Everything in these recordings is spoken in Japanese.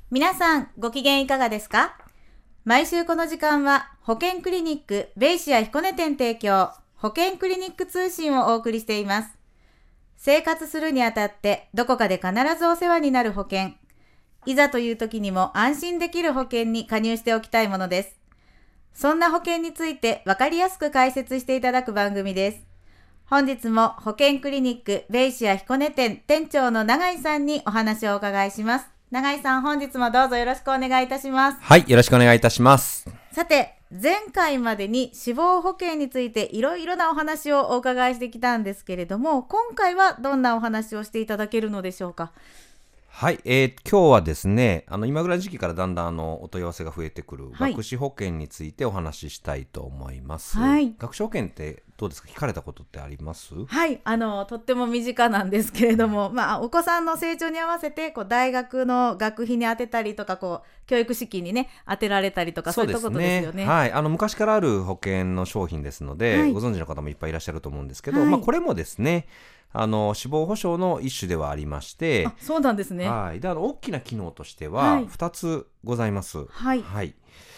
皆さんご機嫌いかがですか？毎週この時間は保険クリニックベイシア彦根店提供保険クリニック通信をお送りしています。生活するにあたってどこかで必ずお世話になる保険、いざという時にも安心できる保険に加入しておきたいものです。そんな保険について分かりやすく解説していただく番組です。本日も保険クリニックベイシア彦根店店長の永井さんにお話をお伺いします。永井さん、本日もどうぞよろしくお願いいたします。 はい、よろしくお願いいたします。 さて、前回までに死亡保険についていろいろなお話をお伺いしてきたんですけれども、今回はどんなお話をしていただけるのでしょうか？ はい、今日はですね、今ぐらいの時期からだんだんお問い合わせが増えてくる学資保険についてお話ししたいと思います。はい、学資保険ってどうですか？聞かれたことってあります？ はい、とっても身近なんですけれども、お子さんの成長に合わせて大学の学費に充てたりとか教育資金にね充てられたりとか、そういったことですよね。 はい、昔からある保険の商品ですので、ご存知の方もいっぱいいらっしゃると思うんですけど、これもですね死亡保障の一種ではありまして。 そうなんですね。 はい、で大きな機能としては2つございます。はい、はい、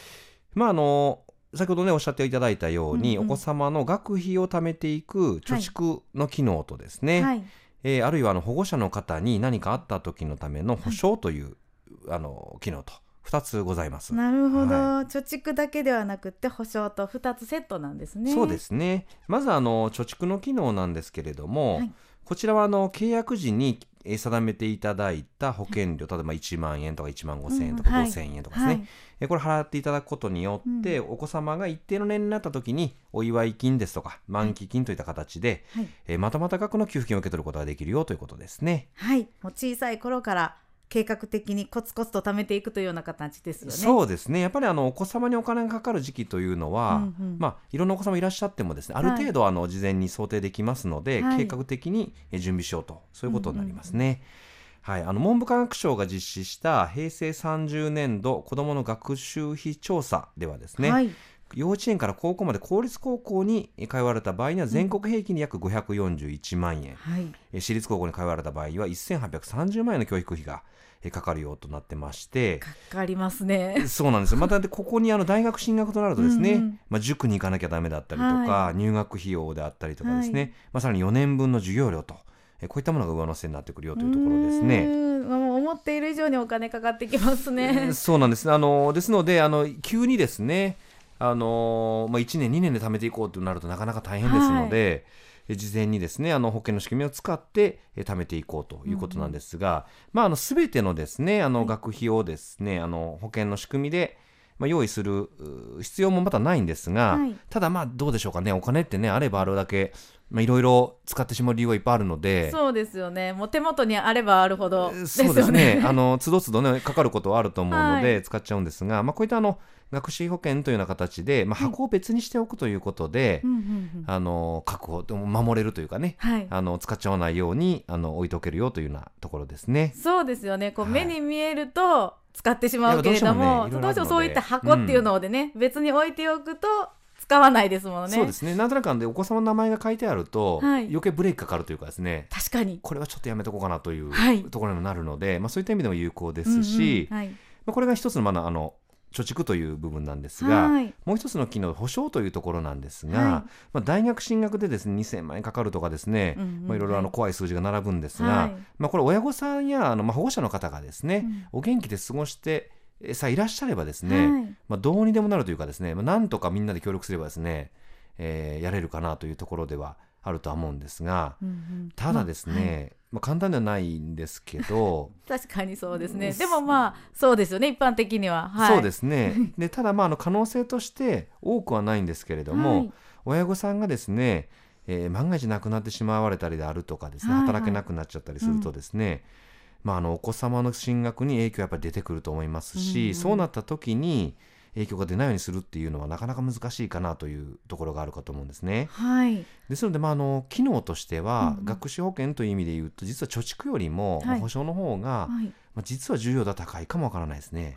先ほどねおっしゃっていただいたように、お子様の学費を貯めていく貯蓄の機能とですね、あるいは保護者の方に何かあった時のための保証という、機能と2つございます。 なるほど、貯蓄だけではなくて保証と2つセットなんですね。 そうですね。まず貯蓄の機能なんですけれども、こちらは契約時に定めていただいた保険料、例えば1万円とか1万5千円とか5千円とかですね、これ払っていただくことによって、お子様が一定の年齢になった時にお祝い金ですとか満期金といった形で、まとまった額の給付金を受け取ることができるよということですね。はい、 もう小さい頃から計画的にコツコツと貯めていくというような形ですよね。 そうですね。やっぱりお子様にお金がかかる時期というのは、いろんなお子様いらっしゃってもですね、ある程度事前に想定できますので、計画的に準備しようと、そういうことになりますね。はい、文部科学省が実施した平成30年度子どもの学習費調査ではですね、幼稚園から高校まで公立高校に通われた場合には全国平均で約541万円、私立高校に通われた場合は1830万円の教育費がかかるようとなってまして。 かかりますね。 そうなんですよ。またここに大学進学となるとですね、塾に行かなきゃダメだったりとか、入学費用であったりとかですね、さらに4年分の授業料と、こういったものが上乗せになってくるよというところですね。 思っている以上にお金かかってきますね。 そうなんです。ですので急にですね1年2年で貯めていこうとなるとなかなか大変ですので、事前にですね保険の仕組みを使って貯めていこうということなんですが、全てのですね学費をですね保険の仕組みで用意する必要もまたないんですが、ただどうでしょうかね、お金ってねあればあるだけいろいろ使ってしまう理由はいっぱいあるので。 そうですよね。もう手元にあればあるほどですよね。 そうですね。つどつどねかかることはあると思うので使っちゃうんですが、こういった学資保険というような形で、箱を別にしておくということで、確保守れるというかね、使っちゃわないように置いておけるよというようなところですね。 そうですよね。目に見えると使ってしまうけれども、どうしてもそういった箱っていうのでね、別に置いておくと使わないですもんね。 そうですね。なんとなくお子様の名前が書いてあると、余計ブレーキかかるというかですね、 確かにこれはちょっとやめとこうかなというところにもなるので、そういった意味でも有効ですし、これが一つの貯蓄という部分なんですが、もう一つの機能、保証というところなんですが、大学進学でですね2000万円かかるとかですね、いろいろ怖い数字が並ぶんですが、これ親御さんや保護者の方がですね、お元気で過ごしてさあいらっしゃればですね、どうにでもなるというかですね、なんとかみんなで協力すればですね、やれるかなというところではあるとは思うんですが、ただですね、簡単ではないんですけど確かにそうですね。でもそうですよね、一般的には。 そうですね。でただ可能性として多くはないんですけれども、親御さんがですね、万が一亡くなってしまわれたりであるとかですね、働けなくなっちゃったりするとですね、お子様の進学に影響はやっぱり出てくると思いますし、そうなった時に影響が出ないようにするっていうのはなかなか難しいかなというところがあるかと思うんですね。ですので、機能としては、学資保険という意味で言うと実は貯蓄よりも保証の方が、実は重要度は高いかもわからないですね。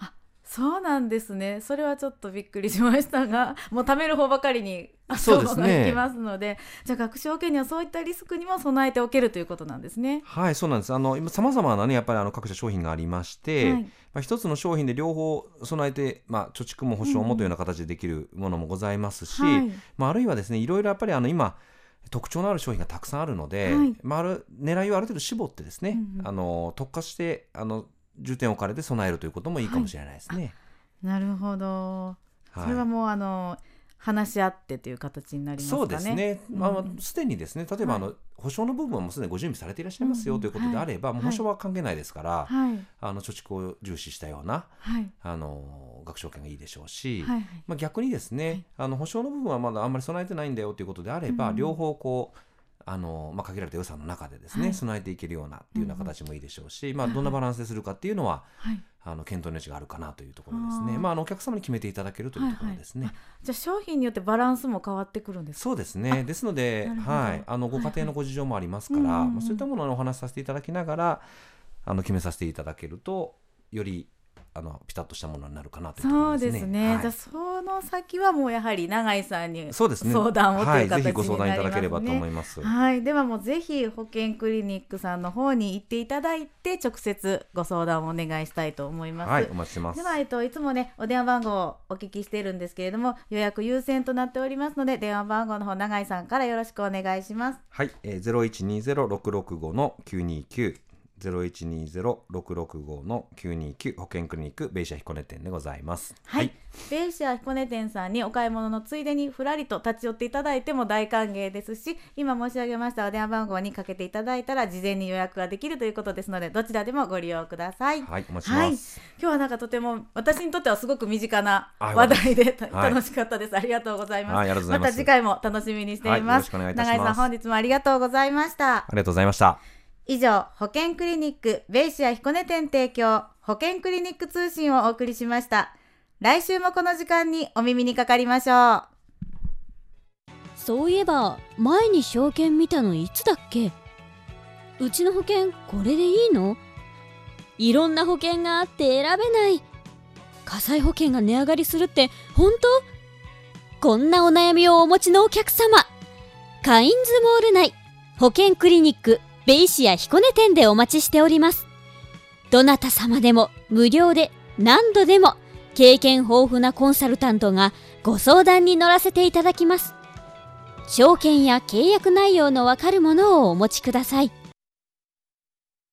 そうなんですね。それはちょっとびっくりしましたが、もう貯める方ばかりにそうですね、 がいきますので、じゃあ学資保険にはそういったリスクにも備えておけるということなんですね。 はい、そうなんです。今様々なね、やっぱり各社商品がありまして、はい、一つの商品で両方備えて、貯蓄も保証もというような形でできるものもございますし、はい、あるいはですね、いろいろやっぱり今特徴のある商品がたくさんあるので、はい、狙いをある程度絞ってですね、特化して重点を置かれて備えるということもいいかもしれないですね。 なるほど。それはもう話し合ってという形になりますかね。そうですね。 すでにですね、例えば保証の部分はもうすでにご準備されていらっしゃいますよということであれば、もう保証は関係ないですから、貯蓄を重視したような、学資保険がいいでしょうし、逆にですね、保証の部分はまだあんまり備えてないんだよということであれば、両方限られた予算の中でですね、備えていけるようなっていうような形もいいでしょうし、どんなバランスでするかっていうのは、検討の余地があるかなというところですね。お客様に決めていただけるというところですね。 じゃあ商品によってバランスも変わってくるんですか？ そうですね。ですので、ご家庭のご事情もありますから、そういったものをお話しさせていただきながら決めさせていただけると、よりピタッとしたものになるかなというところですね。 そうですね。じゃあその先はもうやはり永井さんに相談をという形になりますね。 ぜひご相談いただければと思います。 ではもうぜひ保険クリニックさんの方に行っていただいて、直接ご相談をお願いしたいと思います。 お待ちしてます。 では、いつもねお電話番号をお聞きしているんですけれども、予約優先となっておりますので、電話番号の方永井さんからよろしくお願いします。 はい、0120-665-929 0120-665-929 保険クリニックベイシア彦根店でございます。 ベイシア彦根店さんにお買い物のついでにふらりと立ち寄っていただいても大歓迎ですし、今申し上げましたお電話番号にかけていただいたら事前に予約ができるということですので、どちらでもご利用ください。 お待ちします。 今日はとても私にとってはすごく身近な話題で楽しかったです。ありがとうございます。また次回も楽しみにしています。永井さん、本日もありがとうございました。 ありがとうございました。 以上、保険クリニックベイシア彦根店提供保険クリニック通信をお送りしました。来週もこの時間にお耳にかかりましょう。 そういえば前に証券見たのいつだっけ？うちの保険これでいいの？いろんな保険があって選べない。火災保険が値上がりするって本当？こんなお悩みをお持ちのお客様、カインズモール内保険クリニックベイシア彦根店でお待ちしております。どなた様でも無料で何度でも経験豊富なコンサルタントがご相談に乗らせていただきます。証券や契約内容のわかるものをお持ちください。